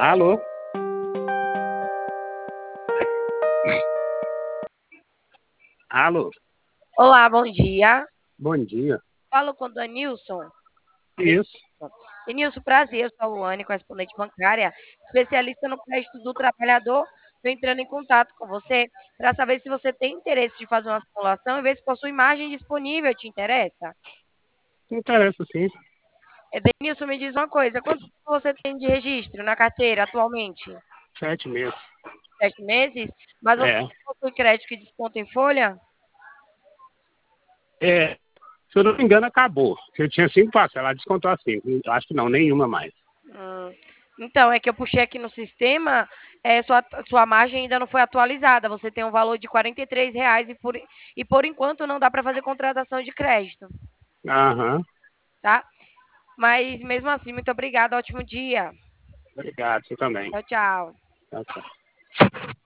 Alô? Alô? Olá, bom dia. Bom dia. Falo com o Danilson. Isso. Denilson, prazer, eu sou a Luane, correspondente bancária, especialista no crédito do trabalhador. Estou entrando em contato com você para saber se você tem interesse de fazer uma simulação e ver se possui margem disponível, te interessa? Não interessa, sim. Denilson, me diz uma coisa, quanto tempo você tem de registro na carteira atualmente? 7 meses. 7 meses? Mas você É. possui crédito que desconta em folha? É. Se eu não me engano, acabou. Eu tinha 5 parcelas, ela descontou as 5. Acho que não, nenhuma mais. Então, é que eu puxei aqui no sistema, sua margem ainda não foi atualizada. Você tem um valor de R$ 43 e por enquanto não dá para fazer contratação de crédito, Aham. tá? Mas mesmo assim, muito obrigada, ótimo dia. Obrigado, você também. Tchau, tchau. Tchau, tchau.